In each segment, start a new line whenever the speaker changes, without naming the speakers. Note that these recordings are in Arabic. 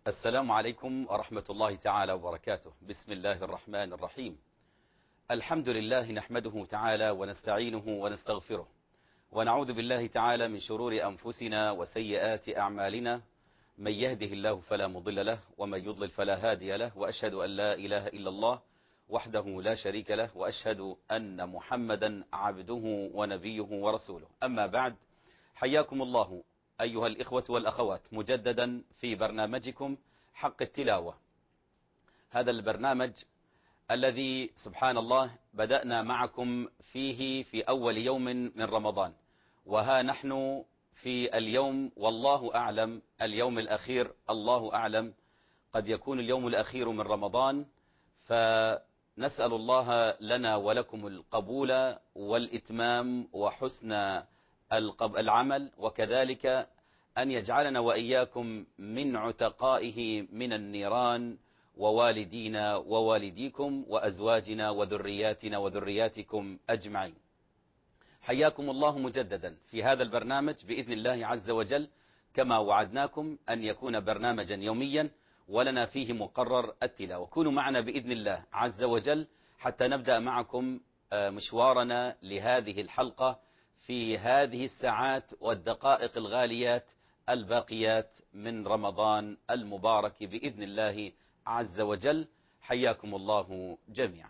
السلام عليكم ورحمة الله تعالى وبركاته. بسم الله الرحمن الرحيم. الحمد لله نحمده تعالى ونستعينه ونستغفره، ونعوذ بالله تعالى من شرور أنفسنا وسيئات أعمالنا. من يهده الله فلا مضل له، ومن يضلل فلا هادي له، وأشهد أن لا إله إلا الله وحده لا شريك له، وأشهد أن محمدا عبده ونبيه ورسوله. أما بعد، حياكم الله أيها الإخوة والأخوات مجددا في برنامجكم حق التلاوة. هذا البرنامج الذي سبحان الله بدأنا معكم فيه في أول يوم من رمضان، وها نحن في اليوم والله أعلم اليوم الأخير، الله أعلم قد يكون اليوم الأخير من رمضان، فنسأل الله لنا ولكم القبول والإتمام وحسن العمل، وكذلك أن يجعلنا وإياكم من عتقائه من النيران، ووالدينا ووالديكم وأزواجنا وذرياتنا وذرياتكم أجمعين. حياكم الله مجددا في هذا البرنامج بإذن الله عز وجل، كما وعدناكم أن يكون برنامجا يوميا ولنا فيه مقرر التلاوة. كونوا معنا بإذن الله عز وجل حتى نبدأ معكم مشوارنا لهذه الحلقة في هذه الساعات والدقائق الغاليات الباقيات من رمضان المبارك بإذن الله عز وجل. حياكم الله جميعا.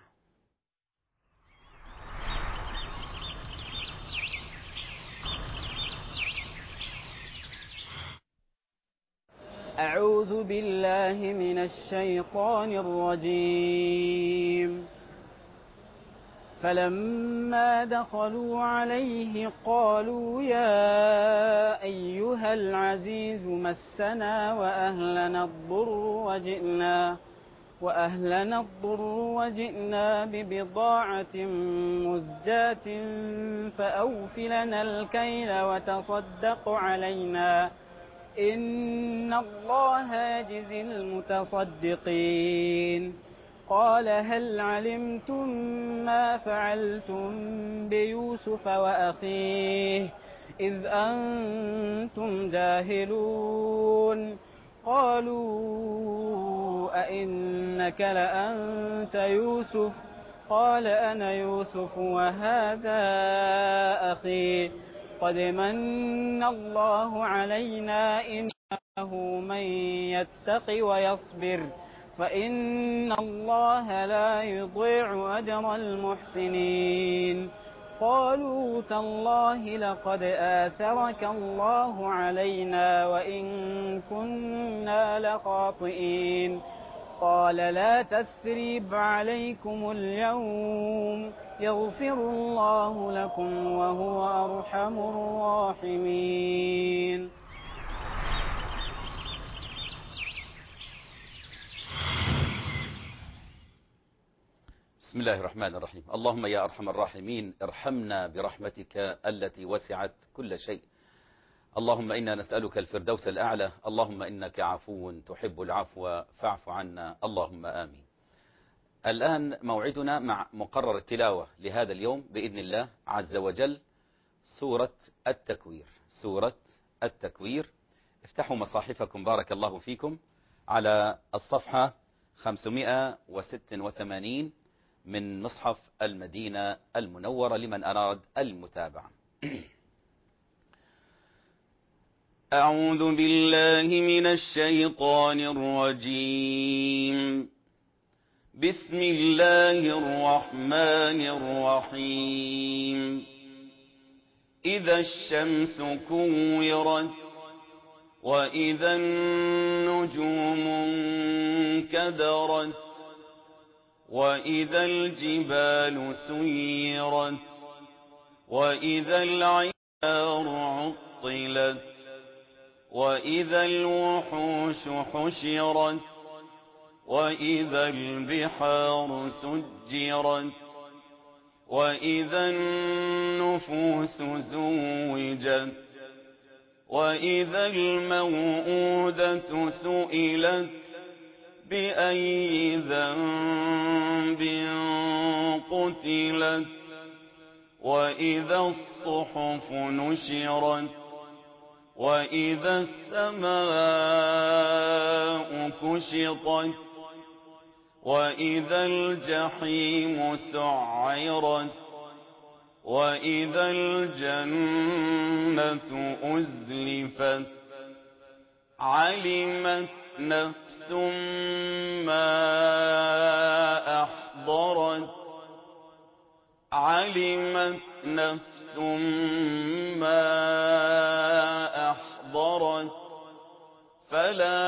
أعوذ بالله من الشيطان الرجيم. فلما دخلوا عليه قالوا يا أيها العزيز مسنا وأهلنا الضر وجئنا ببضاعة مزجاة فأوف لنا الكيل وتصدق علينا إن الله يجزي المتصدقين. قال هل علمتم ما فعلتم بيوسف وأخيه إذ أنتم جاهلون؟ قالوا أئنك لأنت يوسف؟ قال أنا يوسف وهذا أخي قد من الله علينا إنه من يتق ويصبر فإن الله لا يضيع أجر المحسنين. قالوا تالله لقد آثرك الله علينا وإن كنا لخاطئين. قال لا تثريب عليكم اليوم يغفر الله لكم وهو أرحم الراحمين.
بسم الله الرحمن الرحيم. اللهم يا أرحم الراحمين ارحمنا برحمتك التي وسعت كل شيء. اللهم إنا نسألك الفردوس الأعلى. اللهم إنك عفو تحب العفو فاعف عنا، اللهم آمين. الآن موعدنا مع مقرر التلاوة لهذا اليوم بإذن الله عز وجل، سورة التكوير. سورة التكوير. افتحوا مصاحفكم بارك الله فيكم على الصفحة 586 من مصحف المدينة المنورة لمن أراد المتابعة. أعوذ بالله من الشيطان الرجيم. بسم الله الرحمن الرحيم. إذا الشمس كورت وإذا النجوم انكدرت وإذا الجبال سيرت وإذا العشار عطلت وإذا الوحوش حشرت وإذا البحار سجرت وإذا النفوس زوجت وإذا الموءودة سئلت بأي ذنب قتلت وإذا الصحف نشرت
وإذا السماء كشطت وإذا الجحيم سعرت وإذا الجنة أزلفت علمت نفس ما أحضرت علمت نفس ما أحضرت فلا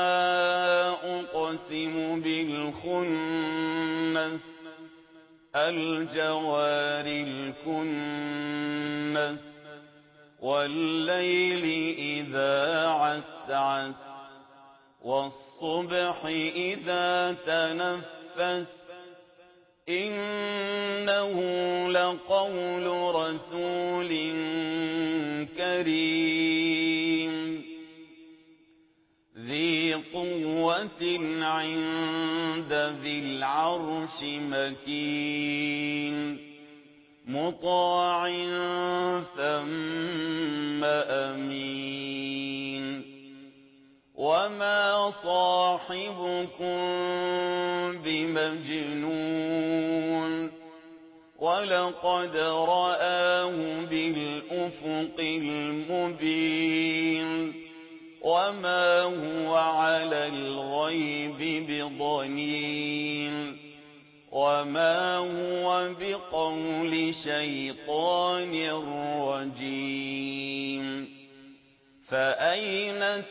أقسم بالخنس الجوار الكنس والليل إذا عسعس والصبح إذا تنفس إنه لقول رسول كريم ذي قوة عند ذي العرش مكين مطاع ثم أمين وما صاحبكم بمجنون ولقد رآه بالأفق المبين وما هو على الغيب بضنين وما هو بقول شيطان رجيم فأين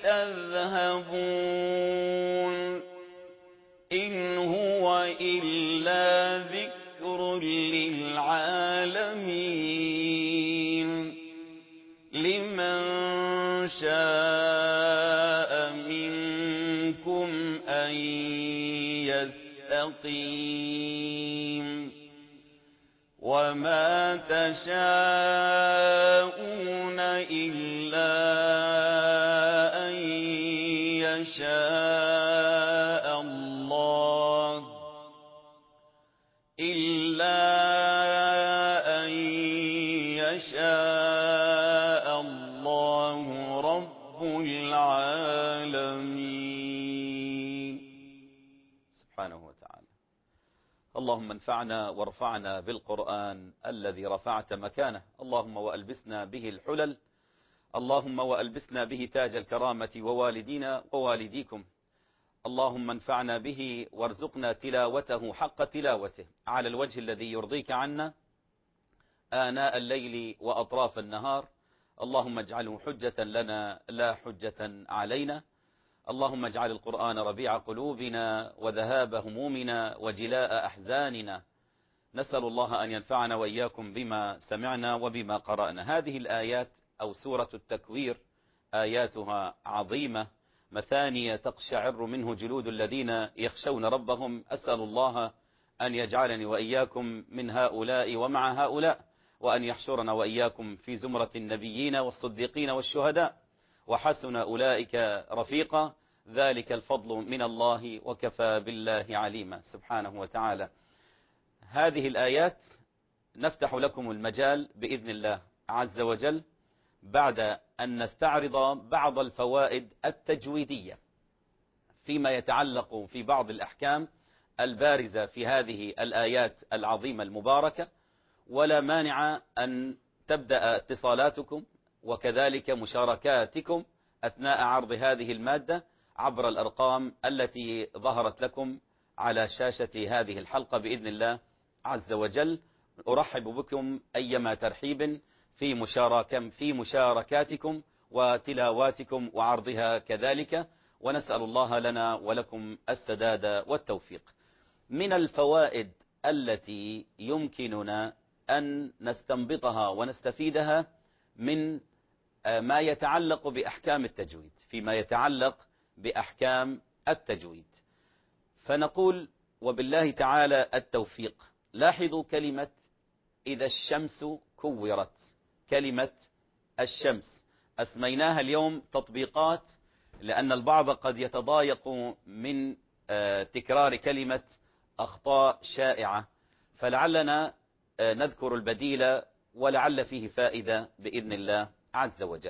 تذهبون إن هو إلا ذكر للعالمين لمن شاء منكم أن يستقيم وما تشاءون إلا أن يشاء الله إلا أن يشاء الله رب العالمين.
سبحانه وتعالى. اللهم انفعنا وارفعنا بالقرآن الذي رفعت مكانه، اللهم وألبسنا به الحلل، اللهم وألبسنا به تاج الكرامة ووالدينا ووالديكم، اللهم انفعنا به وارزقنا تلاوته حق تلاوته على الوجه الذي يرضيك عنا آناء الليل وأطراف النهار، اللهم اجعله حجة لنا لا حجة علينا، اللهم اجعل القرآن ربيع قلوبنا وذهاب همومنا وجلاء أحزاننا. نسأل الله أن ينفعنا وإياكم بما سمعنا وبما قرأنا. هذه الآيات أو سورة التكوير آياتها عظيمة مثانية تقشعر منه جلود الذين يخشون ربهم. أسأل الله أن يجعلني وإياكم من هؤلاء ومع هؤلاء، وأن يحشرنا وإياكم في زمرة النبيين والصديقين والشهداء، وحسن أولئك رفيقا، ذلك الفضل من الله وكفى بالله عليما سبحانه وتعالى. هذه الآيات نفتح لكم المجال بإذن الله عز وجل بعد أن نستعرض بعض الفوائد التجويدية فيما يتعلق في بعض الأحكام البارزة في هذه الآيات العظيمة المباركة. ولا مانع أن تبدأ اتصالاتكم وكذلك مشاركاتكم أثناء عرض هذه المادة عبر الأرقام التي ظهرت لكم على شاشة هذه الحلقة بإذن الله عز وجل. أرحب بكم أيما ترحيب في مشاركاتكم وتلاواتكم وعرضها كذلك، ونسأل الله لنا ولكم السداد والتوفيق. من الفوائد التي يمكننا أن نستنبطها ونستفيدها من ما يتعلق بأحكام التجويد، فيما يتعلق بأحكام التجويد، فنقول وبالله تعالى التوفيق. لاحظوا كلمة إذا الشمس كورت، كلمة الشمس أسميناها اليوم تطبيقات، لأن البعض قد يتضايق من تكرار كلمة أخطاء شائعة، فلعلنا نذكر البديل ولعل فيه فائدة بإذن الله عز وجل.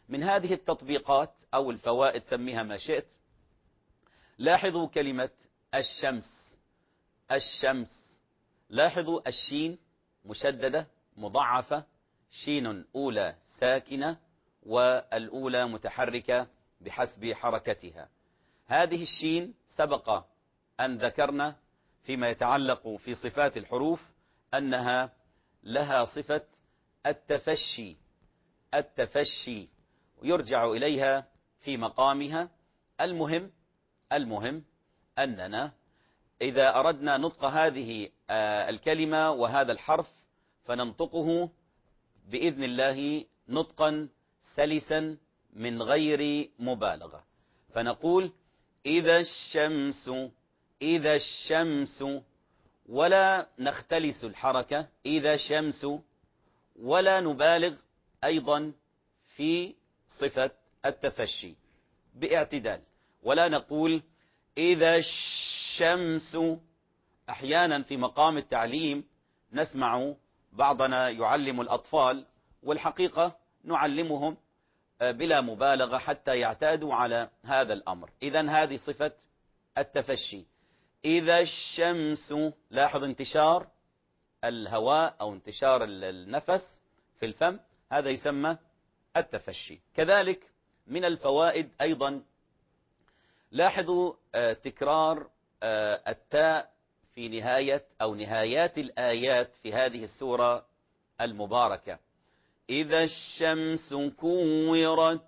من هذه التطبيقات أو الفوائد سميها ما شئت، لاحظوا كلمة الشمس. الشمس، لاحظوا الشين مشددة مضعفة، شين أولى ساكنة والأولى متحركة بحسب حركتها. هذه الشين سبق أن ذكرنا فيما يتعلق في صفات الحروف أنها لها صفة التفشي. التفشي يرجع إليها في مقامها. المهم أننا إذا أردنا نطق هذه الكلمة وهذا الحرف فننطقه بإذن الله نطقا سلسا من غير مبالغة، فنقول إذا الشمس، إذا الشمس، ولا نختلس الحركة إذا شمس، ولا نبالغ أيضا في صفة التفشي باعتدال، ولا نقول إذا الشمس. أحيانا في مقام التعليم نسمع بعضنا يعلم الأطفال، والحقيقة نعلمهم بلا مبالغة حتى يعتادوا على هذا الأمر. إذن هذه صفة التفشي. إذا الشمس، لاحظ انتشار الهواء أو انتشار النفس في الفم، هذا يسمى التفشي. كذلك من الفوائد أيضا لاحظوا تكرار التاء في نهاية أو نهايات الآيات في هذه السورة المباركة. إذا الشمس كورت،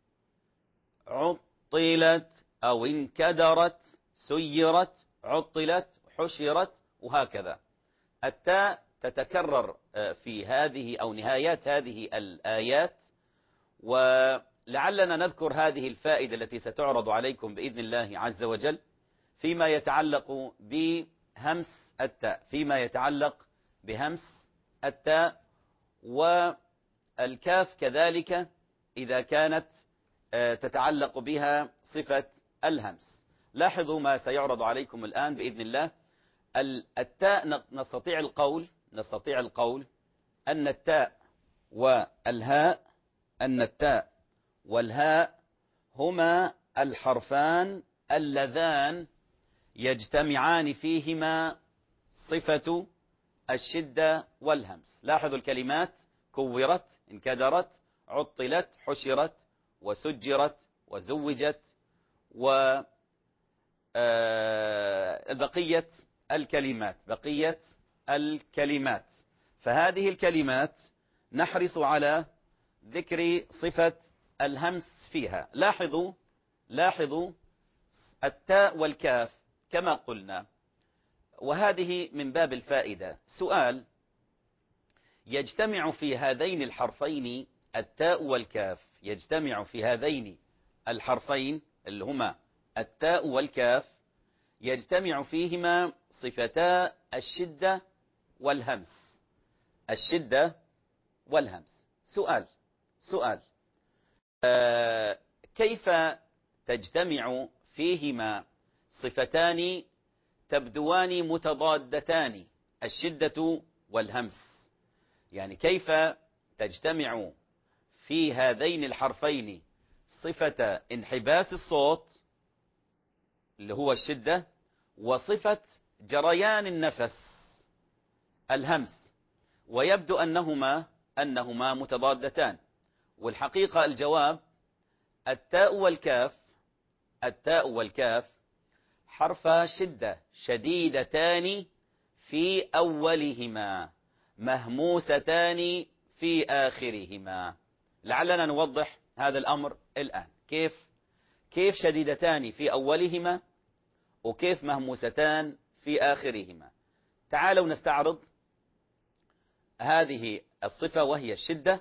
عطلت أو انكدرت، سيرت، عطلت، حشرت، وهكذا. التاء تتكرر في هذه أو نهايات هذه الآيات، ولعلنا نذكر هذه الفائدة التي ستعرض عليكم بإذن الله عز وجل فيما يتعلق بهمس التاء، فيما يتعلق بهمس التاء، والكاف كذلك إذا كانت تتعلق بها صفة الهمس. لاحظوا ما سيعرض عليكم الآن بإذن الله. التاء نستطيع القول أن التاء والهاء هما الحرفان اللذان يجتمعان فيهما صفة الشدة والهمس. لاحظوا الكلمات: كورت، انكدرت، عطلت، حشرت، وسجرت، وزوجت، بقية الكلمات. فهذه الكلمات نحرص على ذكر صفة الهمس فيها. لاحظوا التاء والكاف كما قلنا، وهذه من باب الفائدة. سؤال: يجتمع في هذين الحرفين التاء والكاف، يجتمع في هذين الحرفين اللي هما التاء والكاف، يجتمع فيهما صفتا الشدة والهمس. الشدة والهمس. سؤال كيف تجتمع فيهما صفتان تبدوان متضادتان، الشدة والهمس؟ يعني كيف تجتمع في هذين الحرفين صفة انحباس الصوت اللي هو الشدة، وصفة جريان النفس الهمس، ويبدو أنهما متضادتان؟ والحقيقة الجواب: التاء والكاف حرف شدة شديدتان في أولهما، مهموستان في آخرهما. لعلنا نوضح هذا الأمر الآن. كيف شديدتان في أولهما وكيف مهموستان في آخرهما؟ تعالوا نستعرض هذه الصفة وهي الشدة.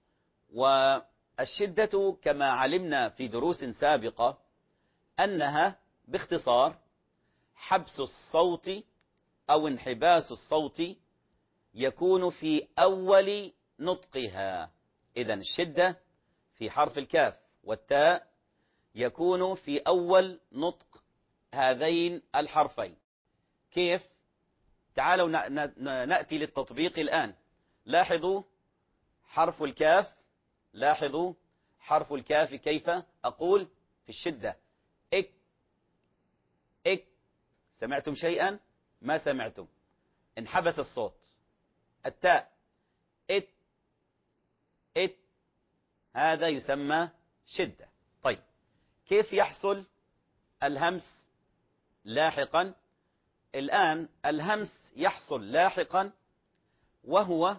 والشدة كما علمنا في دروس سابقة أنها باختصار حبس الصوت أو انحباس الصوت يكون في أول نطقها. إذن الشدة في حرف الكاف والتاء يكون في أول نطق هذين الحرفين. كيف؟ تعالوا نأتي للتطبيق الآن. لاحظوا حرف الكاف، لاحظوا حرف الكاف كيف أقول في الشدة؟ إك إك. سمعتم شيئا؟ ما سمعتم، انحبس الصوت. التاء إت إت، هذا يسمى شدة. طيب كيف يحصل الهمس لاحقا؟ الآن الهمس يحصل لاحقا وهو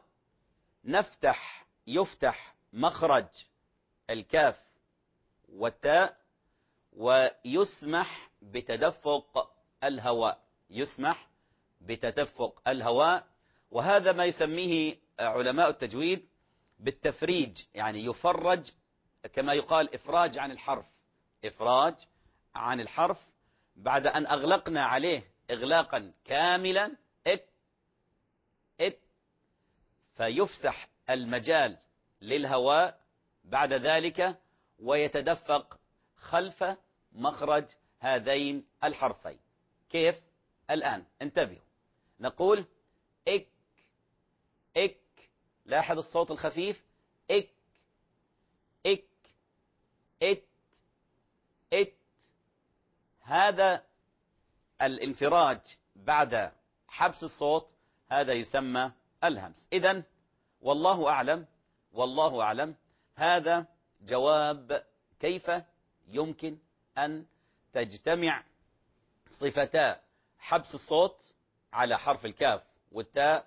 يفتح مخرج الكاف والتاء، ويسمح بتدفق الهواء، يسمح بتدفق الهواء. وهذا ما يسميه علماء التجويد بالتفريج، يعني يفرج، كما يقال إفراج عن الحرف، إفراج عن الحرف بعد أن أغلقنا عليه إغلاقا كاملا، إت إت، فيفسح المجال للهواء بعد ذلك ويتدفق خلف مخرج هذين الحرفين. كيف؟ الآن انتبهوا، نقول إك إك، لاحظ الصوت الخفيف، إك إك إت إت. هذا الانفراج بعد حبس الصوت هذا يسمى الهمس. إذن والله أعلم، والله أعلم، هذا جواب كيف يمكن أن تجتمع صفتا حبس الصوت على حرف الكاف والتاء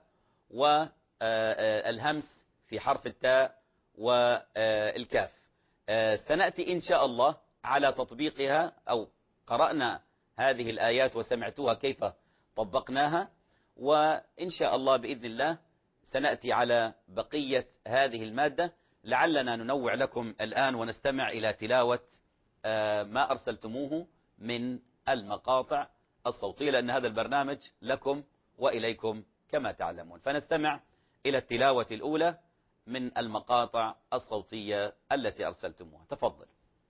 والهمس في حرف التاء والكاف. سنأتي إن شاء الله على تطبيقها، أو قرأنا هذه الآيات وسمعتوها كيف طبقناها، وإن شاء الله بإذن الله سنأتي على بقية هذه المادة. لعلنا ننوع لكم الآن ونستمع إلى تلاوة ما أرسلتموه من المقاطع الصوتية، لأن هذا البرنامج لكم وإليكم كما تعلمون. فنستمع إلى التلاوة الأولى من المقاطع الصوتية التي أرسلتموها. تفضل.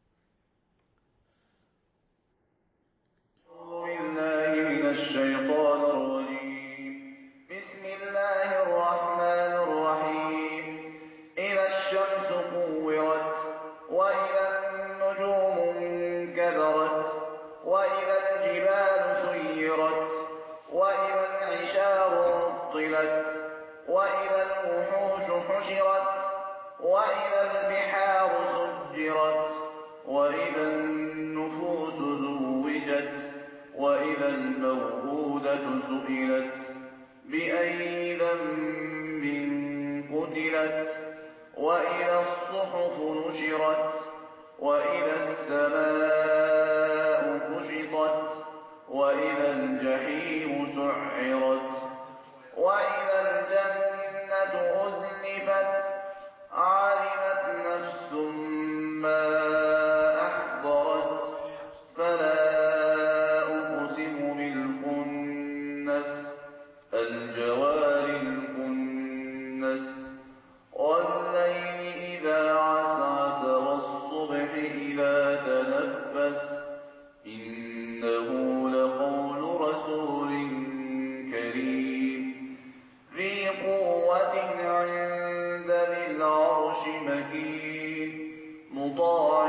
من الشيطان الرجيم. بسم الله الرحمن الرحيم. إذا الشمس كورت، وإذا النجوم انكدرت، وإذا الجبال سيرت، وإذا العشار عطلت، وإذا الوحوش حشرت، وإذا البحار سجرت، وإذا النفوس زوجت، وإذا الموءودة سئلت بأي ذنب قتلت، وإذا الصحف نشرت، وإذا السماء كشطت، وإذا الجحيم سعرت، وإذا الجنة أزلفت، علمت نفس ما أحضرت، فلا أقسم بالخنس، الجوار الكنس، والليل إذا عسعس، والصبح إذا تنفس، إنه لقول رسول كريم ذي قوة عند ذي العرش مكين، مطاع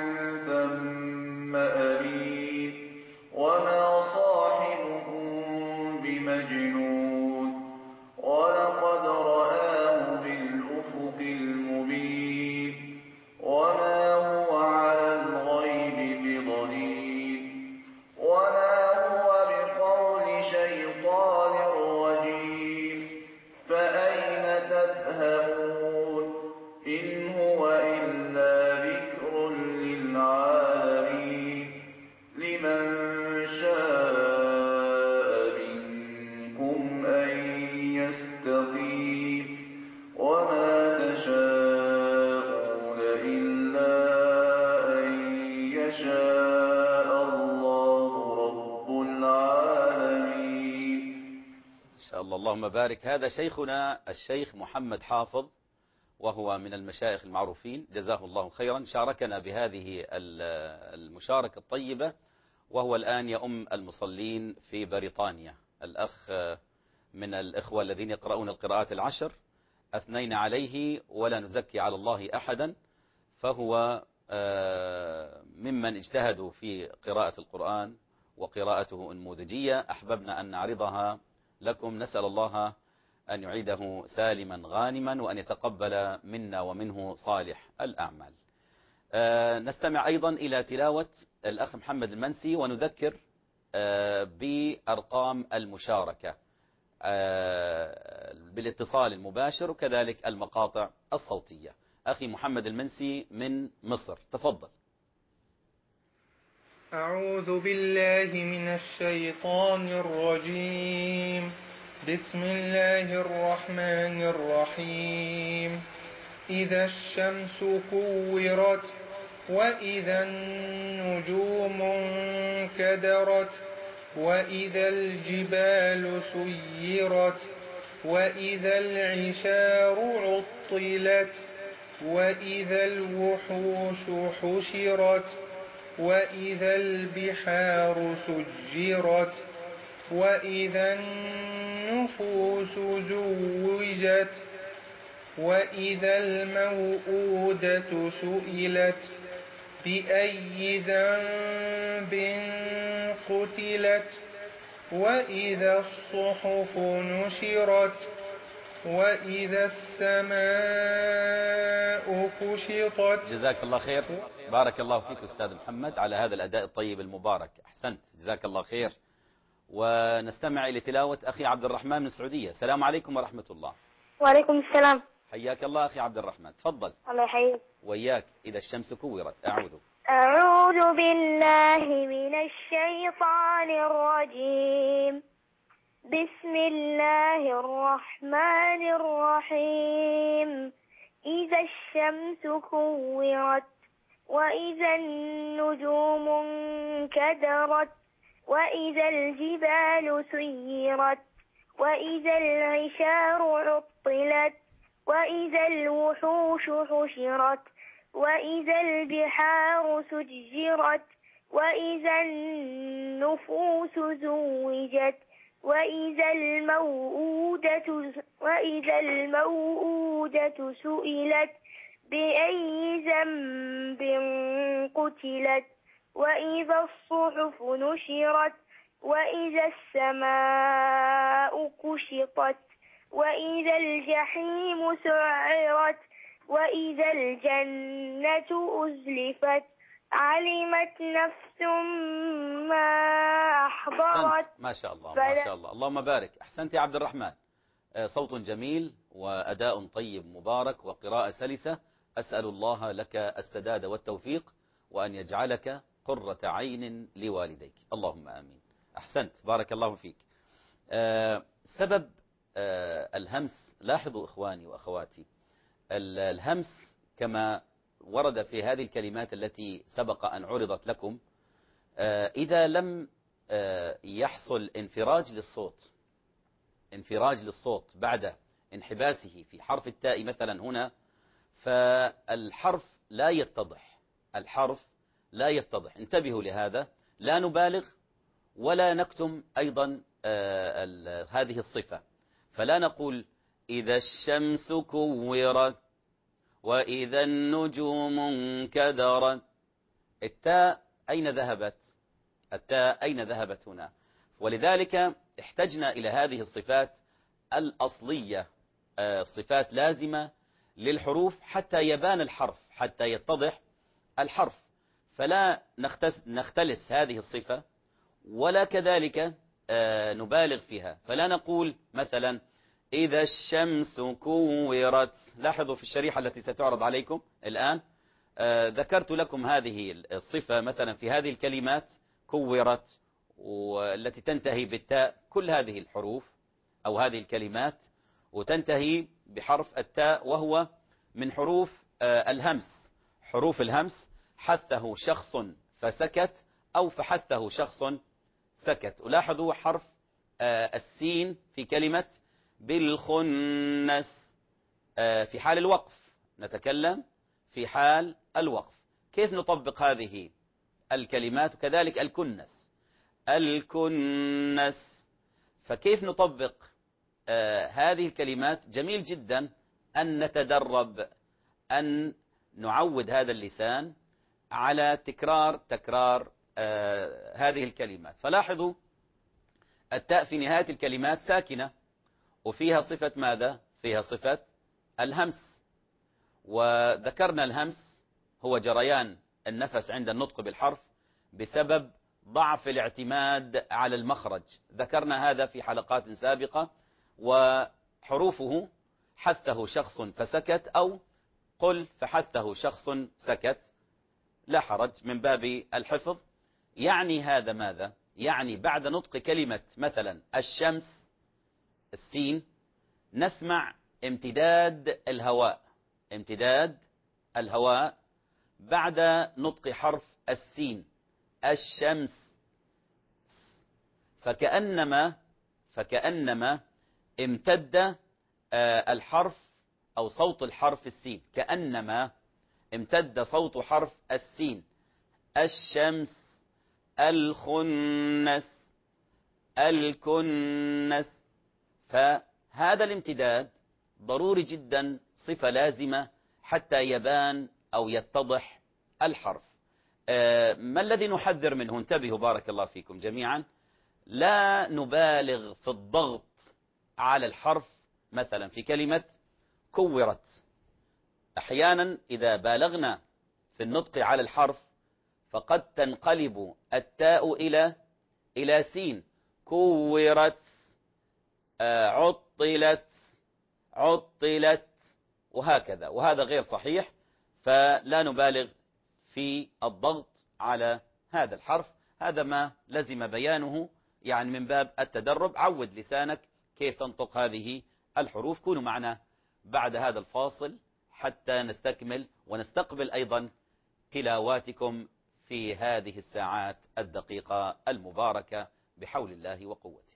ثم أمين، وما صاحبكم بمجنون، ولقد رآه بالأفق المبين، وما هو على الغيب بضنين، وما هو بقول شيطان رجيم، فأين تذهبون؟ إن هو إلا ذكر للعالمين، لمن شاء منكم أن يستقيم، وما تشاءون إلا أن يشاء الله رب العالمين.
إن شاء الله، اللهم بارك. هذا شيخنا الشيخ محمد حافظ، وهو من المشايخ المعروفين، جزاه الله خيرا، شاركنا بهذه المشاركة الطيبة، وهو الآن يؤم المصلين في بريطانيا. الأخ من الإخوة الذين يقرؤون القراءات العشر، أثنينا عليه ولا نزكي على الله أحدا، فهو ممن اجتهدوا في قراءة القرآن وقراءته النموذجية. أحببنا أن نعرضها لكم، نسأل الله أن يعيده سالما غانما وأن يتقبل منا ومنه صالح الأعمال. نستمع أيضا إلى تلاوة الأخ محمد المنسي، ونذكر بأرقام المشاركة بالاتصال المباشر وكذلك المقاطع الصوتية. أخي محمد المنسي من مصر، تفضل.
أعوذ بالله من الشيطان الرجيم. بسم الله الرحمن الرحيم. إذا الشمس كورت وإذا النجوم انكدرت وإذا الجبال سيرت وإذا العشار عطلت وإذا الوحوش حشرت وإذا البحار سجرت وإذا النفوس زوجت وإذا الموءودة سئلت بأي ذنب قتلت وإذا الصحف نشرت وإذا السماء كشطت.
جزاك الله خير، بارك الله فيك أستاذ محمد على هذا الأداء الطيب المبارك، أحسنت، جزاك الله خير. ونستمع إلى تلاوة أخي عبد الرحمن من السعودية. السلام عليكم ورحمة الله.
وعليكم السلام.
حياك الله أخي عبد الرحمن، تفضل.
الله يحييك.
وإياك. إذا الشمس كورت.
أعوذ بالله من الشيطان الرجيم. بسم الله الرحمن الرحيم. إذا الشمس كورت وإذا النجوم انكدرت وإذا الجبال سيرت وإذا العشار عطلت وإذا الوحوش حشرت وإذا البحار سجرت وإذا النفوس زوجت وإذا الموءودة سئلت بأي ذنب قتلت وإذا الصحف نشرت وإذا السماء كشطت وإذا الجحيم سعرت وإذا الجنة أزلفت علمت نفس ما أحضرت.
ما شاء الله ما شاء الله، اللهم بارك. أحسنت يا عبد الرحمن، صوت جميل وأداء طيب مبارك وقراءة سلسة. أسأل الله لك السداد والتوفيق وأن يجعلك قرة عين لوالديك، اللهم آمين. أحسنت، بارك الله فيك. سبب الهمس، لاحظوا إخواني وأخواتي، الهمس كما ورد في هذه الكلمات التي سبق أن عرضت لكم، إذا لم يحصل انفراج للصوت بعد انحباسه في حرف التاء مثلا هنا، فالحرف لا يتضح. انتبهوا لهذا، لا نبالغ ولا نكتم أيضا هذه الصفة. فلا نقول إذا الشمس كورت وإذا النجوم انكدرت. التاء أين ذهبت هنا؟ ولذلك احتجنا إلى هذه الصفات الأصلية، صفات لازمة للحروف حتى يبان الحرف، حتى يتضح الحرف. فلا نختلس هذه الصفة ولا كذلك نبالغ فيها. فلا نقول مثلا إذا الشمس كورت. لاحظوا في الشريحة التي ستعرض عليكم الآن، ذكرت لكم هذه الصفة مثلا في هذه الكلمات كورت والتي تنتهي بالتاء، كل هذه الحروف أو هذه الكلمات وتنتهي بحرف التاء، وهو من حروف الهمس. حروف الهمس حثه شخص فسكت أو فحثه شخص سكت. ولاحظوا حرف السين في كلمة بالخنس في حال الوقف، نتكلم في حال الوقف كيف نطبق هذه الكلمات، وكذلك الكنس. فكيف نطبق هذه الكلمات؟ جميل جدا أن نتدرب، أن نعود هذا اللسان على تكرار هذه الكلمات. فلاحظوا التاء في نهاية الكلمات ساكنة، وفيها صفة ماذا؟ فيها صفة الهمس. وذكرنا الهمس هو جريان النفس عند النطق بالحرف بسبب ضعف الاعتماد على المخرج، ذكرنا هذا في حلقات سابقة. وحروفه حثه شخص فسكت، أو قل فحثه شخص سكت، لا حرج من باب الحفظ. يعني هذا ماذا؟ يعني بعد نطق كلمة مثلا الشمس السين نسمع امتداد الهواء بعد نطق حرف السين الشمس، فكأنما امتد الحرف أو صوت الحرف السين، كأنما امتد صوت حرف السين الشمس الخنس الكنس. فهذا الامتداد ضروري جدا، صفة لازمة حتى يبان أو يتضح الحرف. ما الذي نحذر منه؟ انتبهوا بارك الله فيكم جميعا، لا نبالغ في الضغط على الحرف. مثلا في كلمة كورت، أحيانا إذا بالغنا في النطق على الحرف فقد تنقلب التاء إلى سين، كورت، عطلت وهكذا، وهذا غير صحيح. فلا نبالغ في الضغط على هذا الحرف، هذا ما لزم بيانه يعني من باب التدرب. عود لسانك كيف تنطق هذه الحروف. كونوا معنا بعد هذا الفاصل حتى نستكمل ونستقبل أيضا تلاواتكم في هذه الساعات الدقيقة المباركة بحول الله وقوته.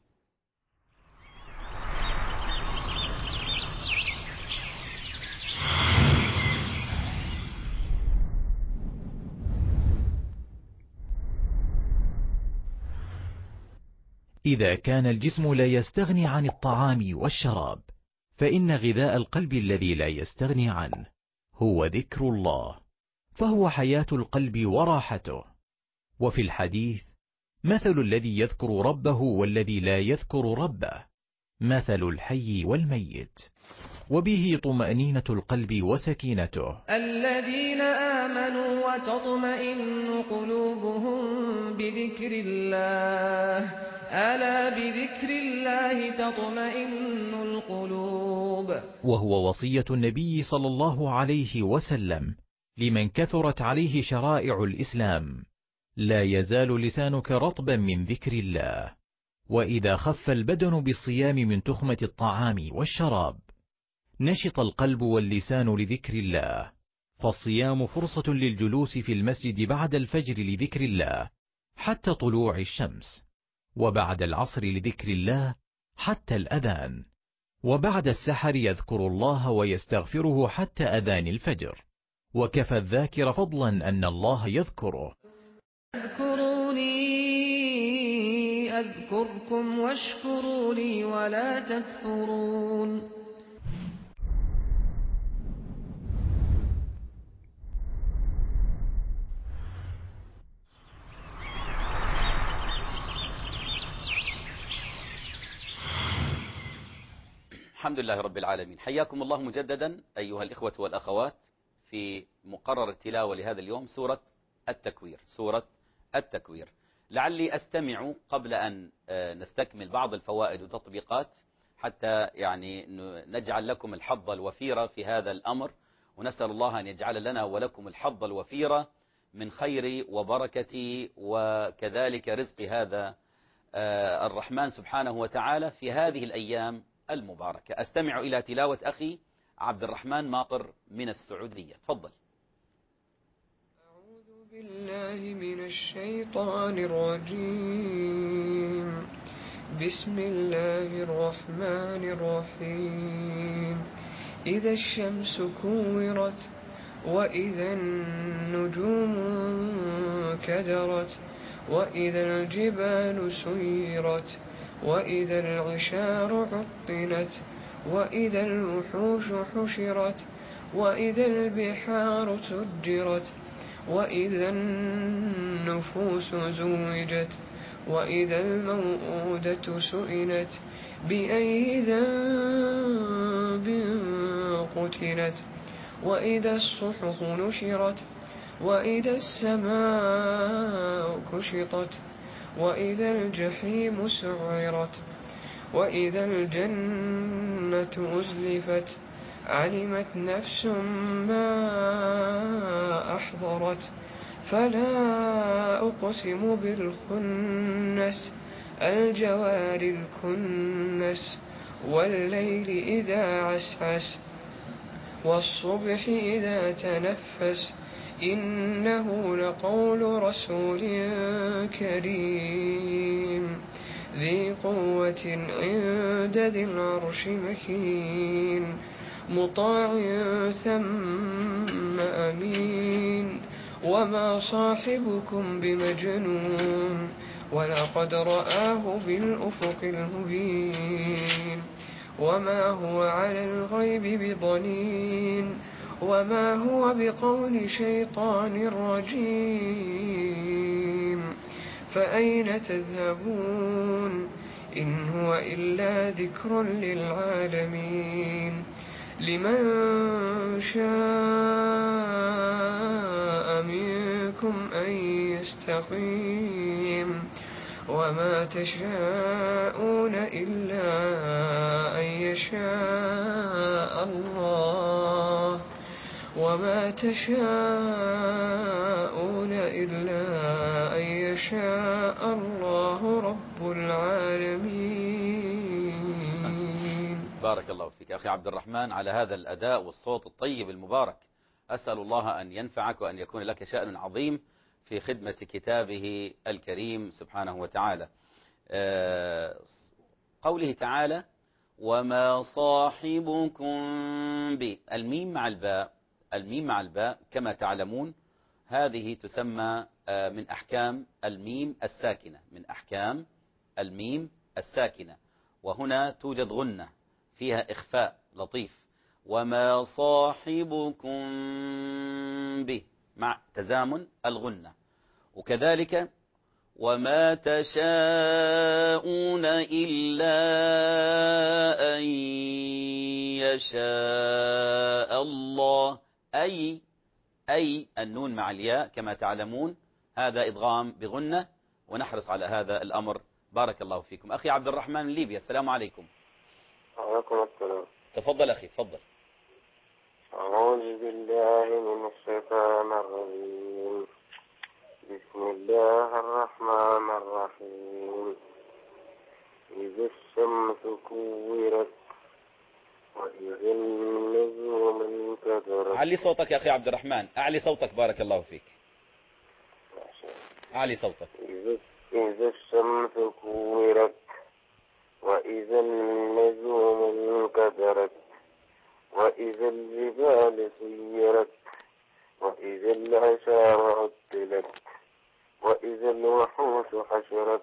إذا كان الجسم لا يستغني عن الطعام والشراب، فإن غذاء القلب الذي لا يستغني عنه هو ذكر الله، فهو حياة القلب وراحته. وفي الحديث: مثل الذي يذكر ربه والذي لا يذكر ربه مثل الحي والميت. وبه طمأنينة القلب وسكينته.
الذين آمنوا وتطمئن قلوبهم بذكر الله، ألا بذكر الله تطمئن القلوب.
وهو وصية النبي صلى الله عليه وسلم لمن كثرت عليه شرائع الإسلام: لا يزال لسانك رطبا من ذكر الله. وإذا خف البدن بالصيام من تخمة الطعام والشراب نشط القلب واللسان لذكر الله. فالصيام فرصة للجلوس في المسجد بعد الفجر لذكر الله حتى طلوع الشمس، وبعد العصر لذكر الله حتى الأذان، وبعد السحر يذكر الله ويستغفره حتى أذان الفجر. وكفى الذاكر فضلا أن الله يذكره.
اذكروني أذكركم واشكروا لي ولا تكفرون.
الحمد لله رب العالمين. حياكم الله مجددا أيها الإخوة والأخوات في مقرر التلاوة لهذا اليوم، سورة التكوير. لعلي أستمع قبل أن نستكمل بعض الفوائد والتطبيقات حتى يعني نجعل لكم الحظ الوفير في هذا الأمر، ونسأل الله أن يجعل لنا ولكم الحظ الوفير من خير وبركة وكذلك رزق هذا الرحمن سبحانه وتعالى في هذه الأيام المباركة. أستمع إلى تلاوة أخي عبد الرحمن ماطر من السعودية. تفضل.
أعوذ بالله من الشيطان الرجيم. بسم الله الرحمن الرحيم. إذا الشمس كورت وإذا النجوم كدرت وإذا الجبال سيرت وإذا العشار عطلت وإذا الوحوش حشرت وإذا البحار سجرت وإذا النفوس زوجت وإذا الموءودة سئلت بأي ذنب قتلت وإذا الصحف نشرت وإذا السماء كشطت وإذا الجحيم سعرت وإذا الجنة أزلفت علمت نفس ما أحضرت فلا أقسم بالخنس الجوار الكنس والليل إذا عسعس والصبح إذا تنفس إنه لقول رسول كريم ذي قوة عند ذي العرش مكين مطاع ثم أمين وما صاحبكم بمجنون ولقد رآه بالأفق المبين وما هو على الغيب بضنين وما هو بقول شيطان رجيم فأين تذهبون إن هو إلا ذكر للعالمين لمن شاء منكم أن يستقيم وما تشاءون إلا أن يشاء الله وما تشاءون إلا أن يشاء الله رب العالمين.
بارك الله فيك أخي عبد الرحمن على هذا الأداء والصوت الطيب المبارك. أسأل الله أن ينفعك وأن يكون لك شأن عظيم في خدمة كتابه الكريم سبحانه وتعالى. قوله تعالى وما صاحبكم الميم مع الباء، الميم مع الباء كما تعلمون هذه تسمى من أحكام الميم الساكنة، من أحكام الميم الساكنة، وهنا توجد غنة فيها إخفاء لطيف. وما صاحبكم به مع تزامن الغنة. وكذلك وما تشاءون إلا أن يشاء الله أي النون مع الياء كما تعلمون هذا إدغام بغنة، ونحرص على هذا الأمر. بارك الله فيكم. أخي عبد الرحمن من ليبيا، السلام عليكم.
وعليكم السلام.
تفضل أخي تفضل.
أعوذ بالله من الشيطان الرجيم. بسم الله الرحمن الرحيم. إذا الشمس كورت وإذا النجوم انكدرت.
علي صوتك يا أخي عبد الرحمن، أعلي صوتك بارك الله فيك. أعلي صوتك.
إذا الشمس كورت وإذا النجوم انكدرت وإذا الجبال سيرت وإذا العشار عطلت وإذا الوحوش حشرت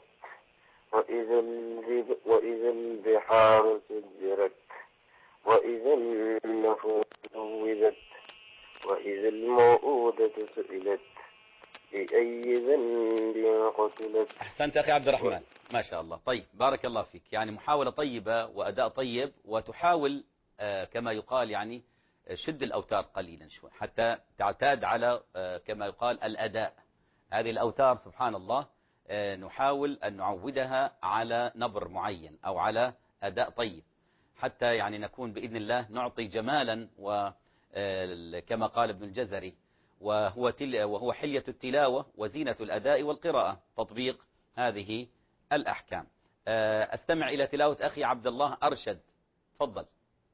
وإذا البحار سجرت وإذا النفوس زوجت وإذا الموءودة سئلت بأي ذنب قتلت.
أحسنت أخي عبد الرحمن ما شاء الله. طيب بارك الله فيك، يعني محاولة طيبة وأداء طيب، وتحاول كما يقال يعني شد الأوتار قليلا شوي حتى تعتاد على كما يقال الأداء. هذه الأوتار سبحان الله نحاول أن نعودها على نبر معين أو على أداء طيب حتى يعني نكون بإذن الله نعطي جمالا، وكما قال ابن الجزري وهو حلية التلاوة وزينة الأداء والقراءة، تطبيق هذه الأحكام. أستمع إلى تلاوة أخي عبد الله أرشد، تفضل.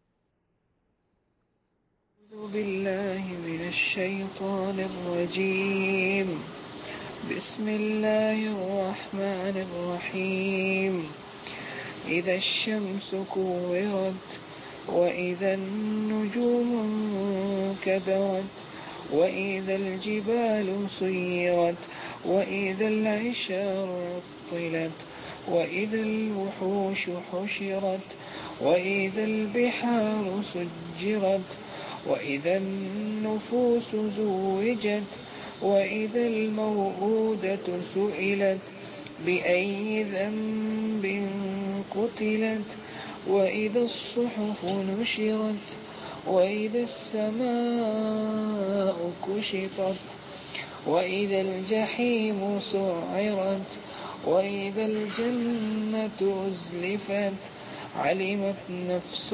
أعوذ بالله من الشيطان الرجيم. بسم الله الرحمن الرحيم. إذا الشمس كورت وإذا النجوم انكدرت وإذا الجبال سيرت وإذا العشار عطلت وإذا الوحوش حشرت وإذا البحار سجرت وإذا النفوس زوجت وإذا الموءودة سئلت بأي ذنب قتلت وإذا الصحف نشرت وإذا السماء كشطت وإذا الجحيم سعرت وإذا الجنة أزلفت علمت نفس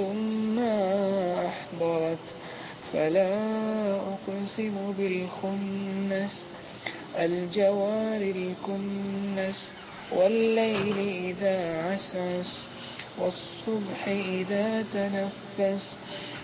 ما أحضرت فلا أقسم بالخنس الجوار الكنس والليل إذا عسعس والصبح إذا تنفس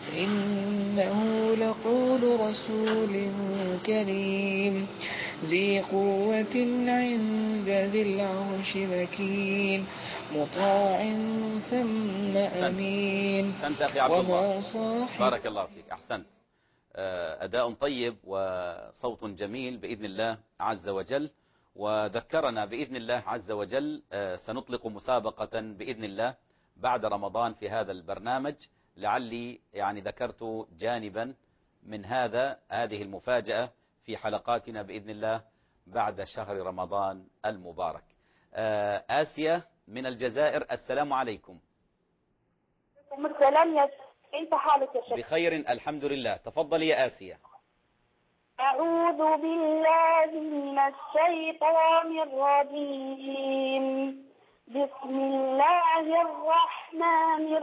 إنه لقول رسول كريم ذي قوة عند ذي العرش مكين مطاع ثم أمين.
أحسنت أخي عبد الله،
صاحب
بارك الله فيك، أحسنت. أداء طيب وصوت جميل بإذن الله عز وجل. وذكرنا بإذن الله عز وجل سنطلق مسابقة بإذن الله بعد رمضان في هذا البرنامج، لعلي يعني ذكرت جانبا من هذه المفاجأة في حلقاتنا بإذن الله بعد شهر رمضان المبارك. آسيا من الجزائر، السلام عليكم.
السلام يا شيخ، كيف حالك يا شيخ؟
بخير الحمد لله، تفضل يا آسيا.
أعوذ بالله من الشيطان الرجيم. بسم الله الرحمن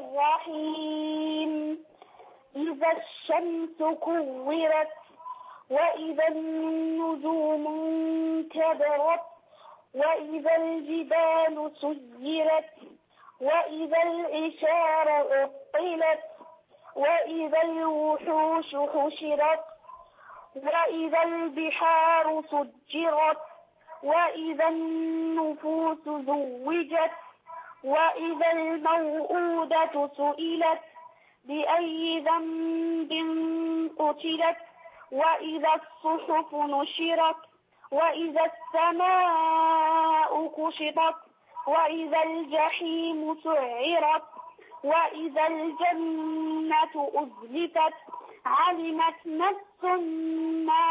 الرحيم. إذا الشمس كورت وإذا النجوم انكدرت وإذا الجبال سيرت وإذا العشار عطلت وإذا الوحوش حشرت وإذا البحار سجرت وإذا النفوس زوجت وإذا الموءودة سئلت بأي ذنب قتلت وإذا الصحف نشرت وإذا السماء كشطت وإذا الجحيم سعرت وإذا الجنة أزلفت علمت نفس ما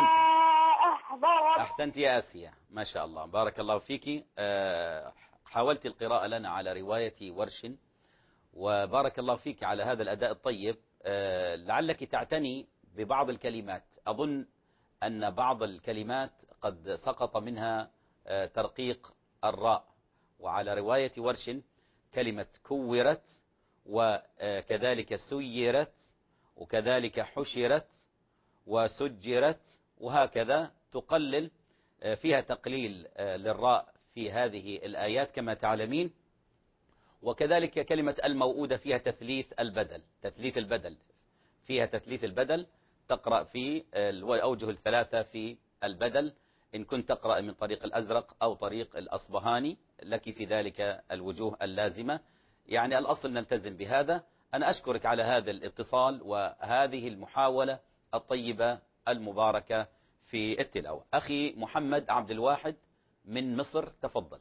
أحضرت.
أحسنت يا آسيا، ما شاء الله، بارك الله فيك. حاولت القراءة لنا على رواية ورش، وبارك الله فيك على هذا الأداء الطيب. لعلك تعتني ببعض الكلمات، أظن أن بعض الكلمات قد سقط منها ترقيق الراء، وعلى رواية ورش كلمة كورت وكذلك سيرت وكذلك حشرت وسجرت، وهكذا تقلل فيها تقليل للراء في هذه الآيات كما تعلمين. وكذلك كلمة الموؤودة فيها تثليث البدل فيها تثليث البدل، تقرأ في الأوجه الثلاثة في البدل، إن كنت تقرأ من طريق الأزرق أو طريق الأصبهاني لك في ذلك الوجوه اللازمة. يعني الأصل نلتزم بهذا. أنا أشكرك على هذا الاتصال وهذه المحاولة الطيبة المباركة في التلاوة. أخي محمد عبد الواحد من مصر، تفضل.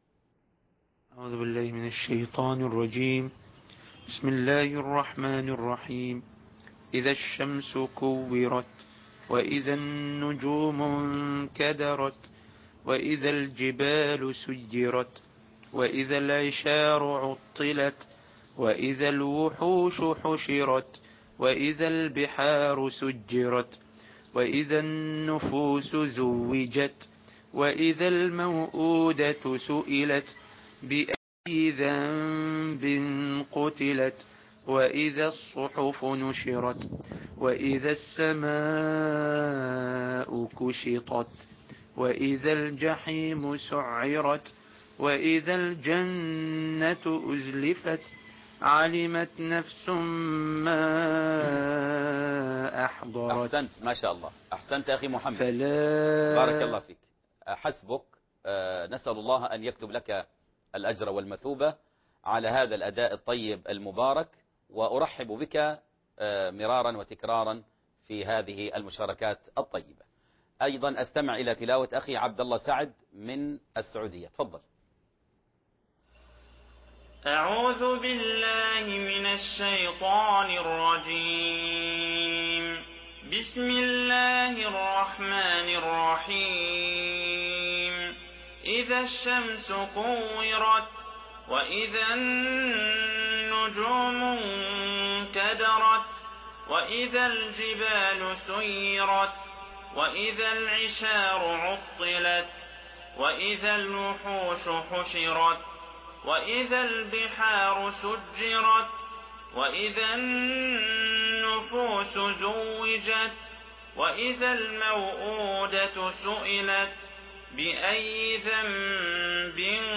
أعوذ بالله من الشيطان الرجيم. بسم الله الرحمن الرحيم. إذا الشمس كورت وإذا النجوم انكدرت وإذا الجبال سجرت وإذا العشار عطلت وإذا الوحوش حشرت وإذا البحار سجرت وإذا النفوس زوجت وإذا الموءودة سئلت بأي ذنب قتلت وإذا الصحف نشرت وإذا السماء كشطت وإذا الجحيم سعرت وإذا الجنة أزلفت علمت نفس ما أحضرت.
أحسنت، ما شاء الله، أحسنت أخي محمد،
فلا
بارك الله فيك، حسبك. نسأل الله أن يكتب لك الأجر والمثوبة على هذا الأداء الطيب المبارك، وأرحب بك مرارا وتكرارا في هذه المشاركات الطيبة. أيضا أستمع إلى تلاوة أخي عبد الله سعد من السعودية، تفضل.
أعوذ بالله من الشيطان الرجيم. بسم الله الرحمن الرحيم إذا الشمس كورت وإذا النجوم انكدرت وإذا الجبال سيرت وإذا العشار عطلت وإذا الوحوش حشرت وإذا البحار سجرت وإذا النفوس زوجت وإذا الموءودة سئلت بأي ذنب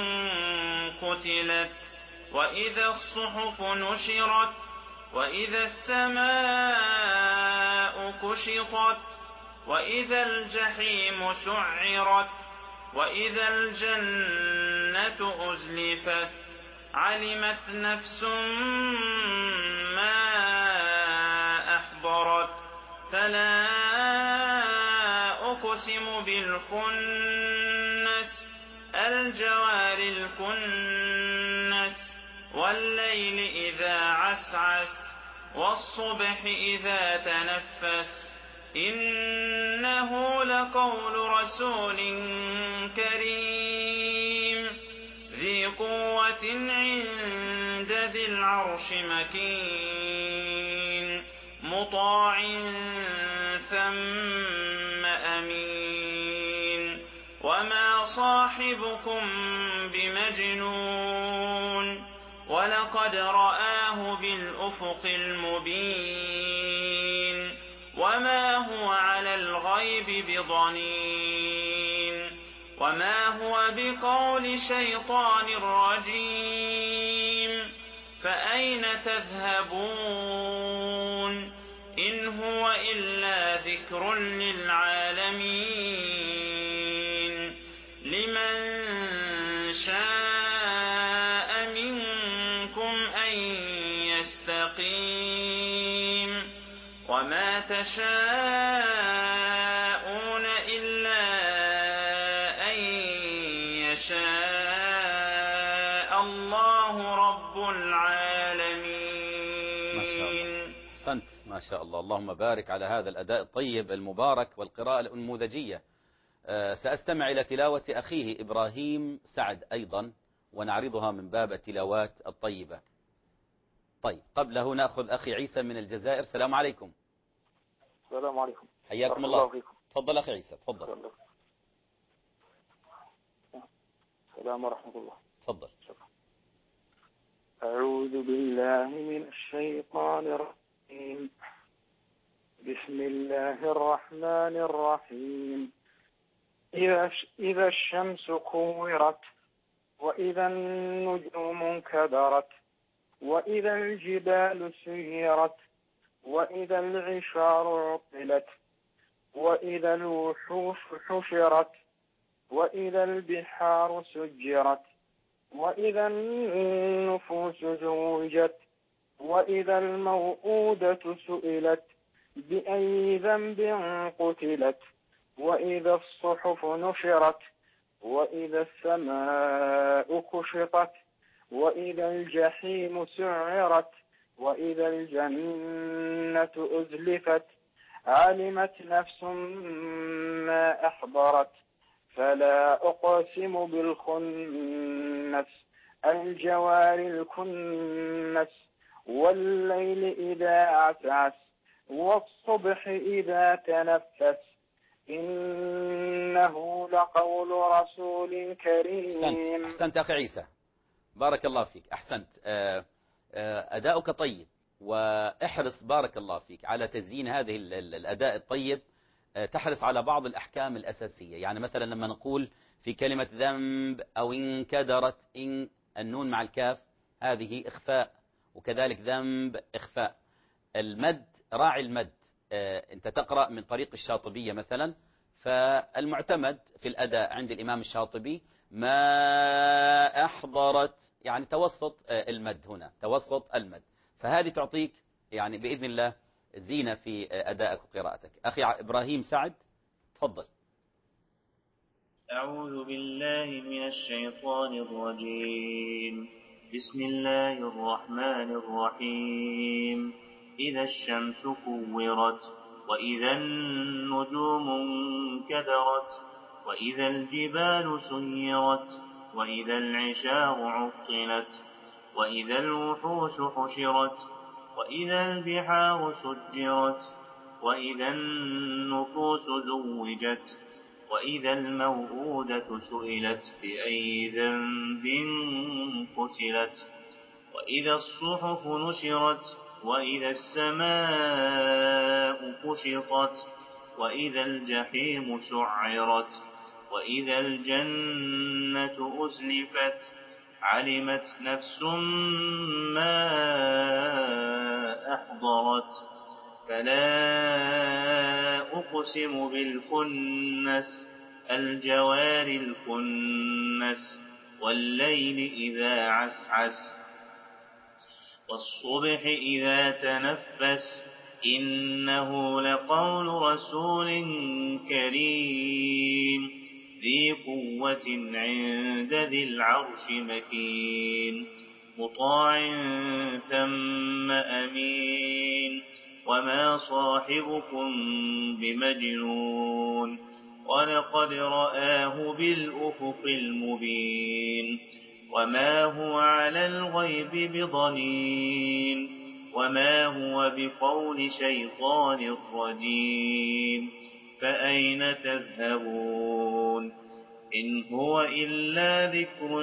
قتلت وإذا الصحف نشرت وإذا السماء كشطت وإذا الجحيم سعرت وإذا الجنة أزلفت علمت نفس ما أحضرت فلا أقسم بالخنس الجوار الكنس والليل إذا عسعس والصبح إذا تنفس إنه لقول رسول كريم ذي قوة عند ذي العرش مكين مطاع ثم أمين وما صاحبكم بمجنون ولقد رآه بالأفق المبين وما هو على الغيب بضنين وما هو بقول شيطان رجيم فأين تذهبون إن هو إلا ذكر للعالمين لمن شاء منكم أن يستقيم وما تشاءون إلا أن يشاء الله رب العالمين.
ما شاء الله، أحسنت ما شاء الله. اللهم بارك على هذا الأداء الطيب المبارك والقراءة الأنموذجية. سأستمع إلى تلاوة أخيه إبراهيم سعد أيضا ونعرضها من باب التلاوات الطيبة. طيب قبله نأخذ أخي عيسى من الجزائر. السلام عليكم.
السلام عليكم.
حياكم الله. تفضل أخي عيسى، تفضل.
السلام ورحمة الله.
تفضل.
أعوذ بالله من الشيطان الرجيم. بسم الله الرحمن الرحيم. إذا الشمس كورت وإذا النجوم انكدرت وإذا الجبال سيرت وإذا العشار عطلت وإذا الوحوش حشرت وإذا البحار سجرت وإذا النفوس زوجت وإذا الموءودة سئلت بأي ذنب قتلت وإذا الصحف نشرت وإذا السماء كشطت وإذا الجحيم سعرت وإذا الجنة أزلفت علمت نفس ما أحضرت فلا أقسم بالخنس الجوار الكنس والليل إذا عسعس والصبح إذا تنفس إنه لقول رسول كريم.
أحسنت أخي عيسى، بارك الله فيك. أحسنت. أداؤك طيب، واحرص بارك الله فيك على تزيين هذه الأداء الطيب. تحرص على بعض الأحكام الأساسية، يعني مثلا لما نقول في كلمة ذنب أو انكدرت، إن النون مع الكاف هذه إخفاء، وكذلك ذنب إخفاء. المد راعي المد. أنت تقرأ من طريق الشاطبية مثلا، فالمعتمد في الأداء عند الإمام الشاطبي ما أحضرت، يعني توسط المد، هنا توسط المد، فهذه تعطيك يعني بإذن الله زينة في أدائك وقراءتك. أخي إبراهيم سعد تفضل.
أعوذ بالله من الشيطان الرجيم. بسم الله الرحمن الرحيم. إذا الشمس كورت وإذا النجوم انكدرت وإذا الجبال سيرت وإذا العشار عطلت وإذا الوحوش حشرت وإذا البحار سجرت وإذا النفوس زوجت وإذا الموءودة سئلت بأي ذنب قتلت وإذا الصحف نشرت وإذا السماء كشطت وإذا الجحيم سعرت وإذا الجنة أزلفت علمت نفس ما أحضرت فلا أقسم بالخنس الجوار الكنس والليل إذا عسعس والصبح إذا تنفس إنه لقول رسول كريم ذي قوة عند ذي العرش مكين مطاع ثم أمين وما صاحبكم بمجنون ولقد رآه بالأفق المبين وما هو على الغيب بضنين وما هو بقول شيطان رجيم فأين تذهبون إن هو إلا ذكر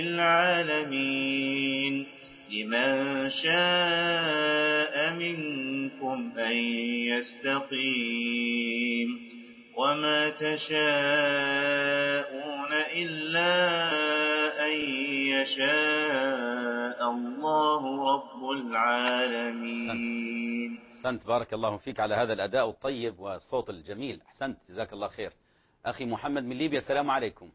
للعالمين لمن شاء منكم أن يستقيم وما تشاءون إلا أن يشاء الله رب العالمين.
أحسنت بارك الله فيك على هذا الأداء الطيب والصوت الجميل. أحسنت جزاك الله خير. أخي محمد من ليبيا السلام عليكم.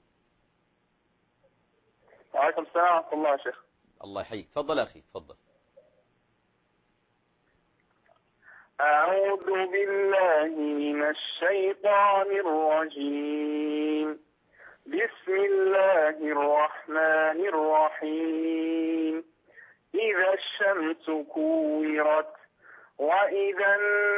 وعليكم السلام ورحمة الله يا شيخ.
الله يحييك. تفضل أخي تفضل.
أعوذ بالله من الشيطان الرجيم. بسم الله الرحمن الرحيم. إذا الشمس كورت وإذا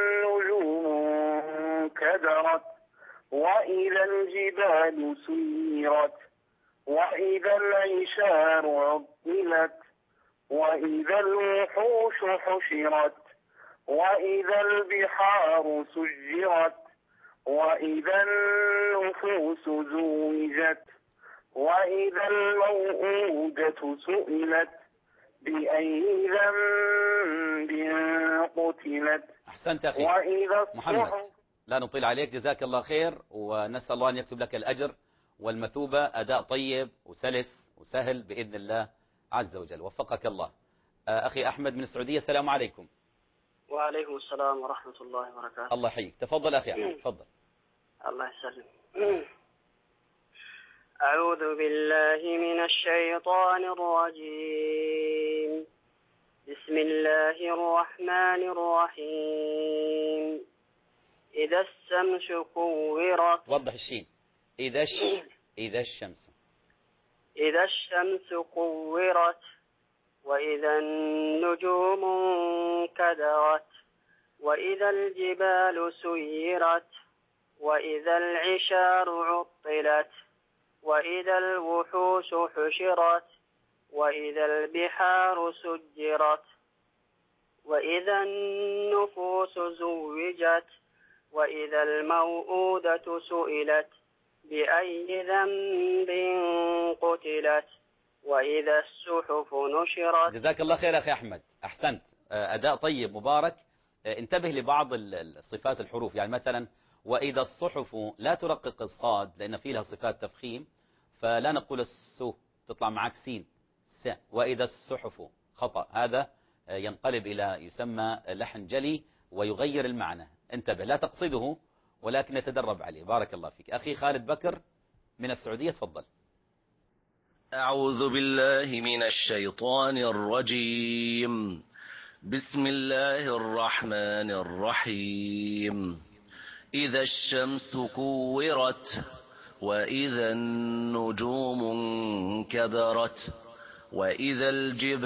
النجوم كدرت وإذا الجبال سيرت وإذا العشار عطلت وإذا الوحوش حشرت وإذا البحار سجرت وإذا النفوس زوجت وإذا الموءودة سئلت بأي ذنب قتلت.
أحسنت أخي محمد، لا نطيل عليك، جزاك الله خير، ونسأل الله أن يكتب لك الأجر والمثوبة. أداء طيب وسلس وسهل بإذن الله عز وجل، وفقك الله. أخي أحمد من السعودية السلام عليكم.
وعليكم السلام ورحمة الله وبركاته.
الله يحييك. تفضل أخي أحمد تفضل.
الله يسلم. أعوذ بالله من الشيطان الرجيم. بسم الله الرحمن الرحيم. إذا الشمس كورت.
وضح الشين. إذا
الشمس كورت وإذا النجوم انكدرت وإذا الجبال سيرت وإذا العشار عطلت وإذا الوحوش حشرت وإذا البحار سجرت وإذا النفوس زوجت وإذا الموءودة سئلت بأي ذنب قتلت وإذا الصحف نشرت.
جزاك الله خير أخي أحمد، أحسنت، أداء طيب مبارك. انتبه لبعض الصفات الحروف، يعني مثلا وإذا الصحف لا ترقق الصاد لأن فيها صفات تفخيم، فلا نقول السو، تطلع معك سين س. وإذا الصحف خطأ، هذا ينقلب إلى يسمى لحن جلي ويغير المعنى. انتبه، لا تقصده ولكن نتدرب عليه. بارك الله فيك. أخي خالد بكر من السعودية تفضل.
أعوذ بالله من الشيطان الرجيم. بسم الله الرحمن الرحيم. إذا الشمس كورت وإذا النجوم انكدرت وإذا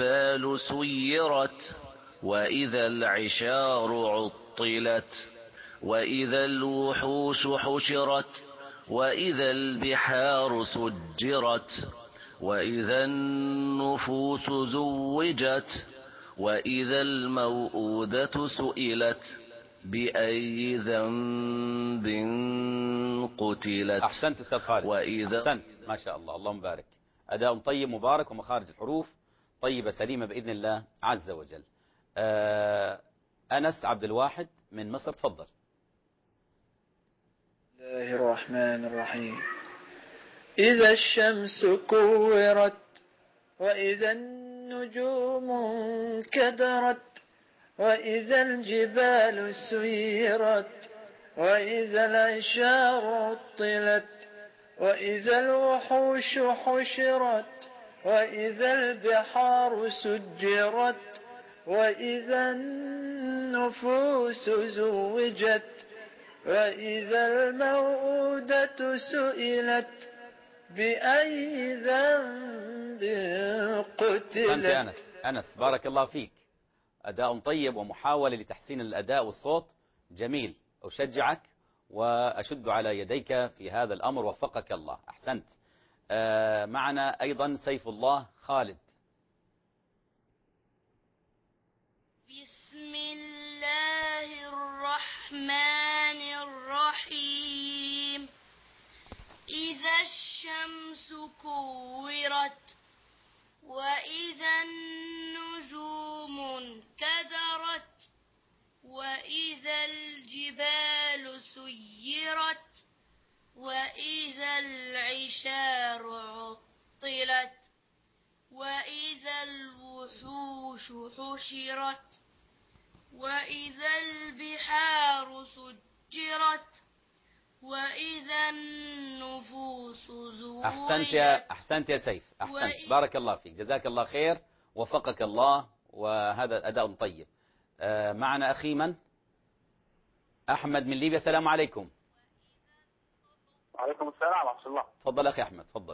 الجبال سيرت وإذا العشار عطلت وإذا الوحوش حشرت وإذا البحار سجرت وإذا النفوس زوجت وإذا الموءودة سئلت بأي ذنب قتلت.
أحسنت أستاذ خالد، أحسنت ما شاء الله، اللهم بارك. أداء طيب مبارك، ومخارج الحروف طيبة سليمة بإذن الله عز وجل. أنس عبد الواحد من مصر، تفضل.
بسم الله الرحمن الرحيم. إذا الشمس كورت وإذا النجوم انكدرت وإذا الجبال سيرت وإذا العشار عطلت وإذا الوحوش حشرت وإذا البحار سجرت وإذا النفوس زوجت وإذا الموءودة سئلت بأي ذنب قتلت.
أنت أنس بارك الله فيك، أداء طيب ومحاولة لتحسين الأداء والصوت جميل، أشجعك وأشد على يديك في هذا الأمر، وفقك الله، أحسنت. معنا أيضا سيف الله خالد.
بسم الله الرحمن الرحيم. إذا الشمس كورت وإذا النجوم انكدرت وإذا الجبال سيرت وإذا العشار عطلت وإذا الوحوش حشرت وإذا البحار سجرت وإذا النفوس زوجت.
أحسنت يا سيف، أحسنت، بارك الله فيك، جزاك الله خير، وفقك الله، وهذا أداء طيب. معنا أخي من؟ أحمد من ليبيا. السلام عليكم.
وعليكم السلام ورحمة الله.
تفضل أخي أحمد، تفضل.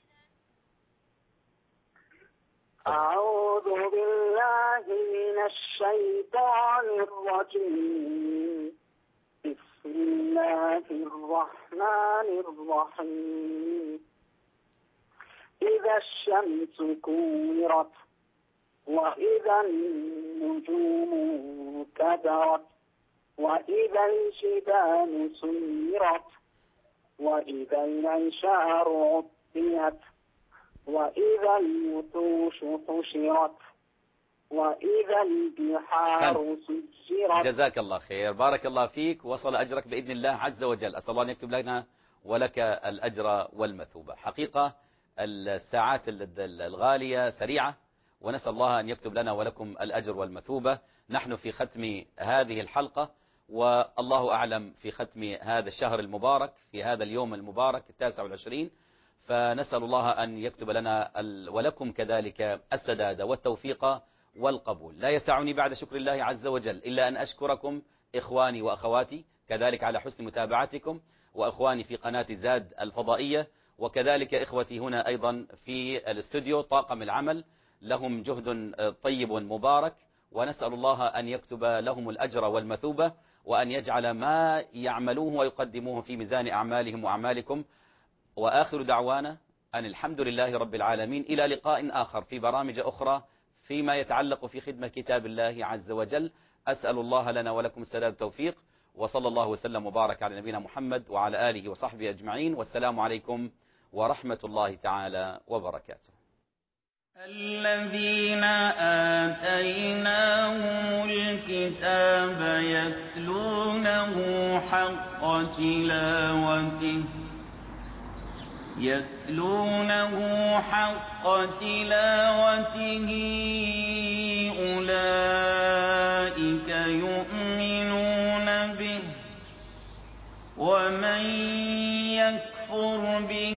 أعوذ بالله من الشيطان الرجيم. بسم الله الرحمن الرحيم. إذا الشمس كورت وإذا النجوم انكدرت وإذا الجبال سيرت وإذا العشار عطلت وإذا الوحوش حشرت وإذا البحار سجرت.
جزاك الله خير، بارك الله فيك، وصل أجرك بإذن الله عز وجل، أسأل الله أن يكتب لنا ولك الأجر والمثوبة. حقيقة الساعات الغالية سريعة، ونسأل الله أن يكتب لنا ولكم الأجر والمثوبة. نحن في ختم هذه الحلقة، والله أعلم في ختم هذا الشهر المبارك في هذا اليوم المبارك 29، فنسأل الله أن يكتب لنا ولكم كذلك السداد والتوفيق والقبول. لا يسعني بعد شكر الله عز وجل إلا أن أشكركم إخواني وأخواتي كذلك على حسن متابعتكم، وإخواني في قناة زاد الفضائية، وكذلك إخوتي هنا أيضا في الاستوديو طاقم العمل، لهم جهد طيب مبارك، ونسأل الله أن يكتب لهم الأجر والمثوبة، وأن يجعل ما يعملوه ويقدموه في ميزان أعمالهم وأعمالكم. وآخر دعوانا أن الحمد لله رب العالمين، إلى لقاء آخر في برامج أخرى فيما يتعلق في خدمة كتاب الله عز وجل. أسأل الله لنا ولكم السداد والتوفيق، وصلى الله وسلم وبارك على نبينا محمد وعلى آله وصحبه أجمعين، والسلام عليكم ورحمة الله تعالى وبركاته.
الذين آتيناهم الكتاب يتلونه حق تلاوته أولئك يؤمنون به، ومن يكفر به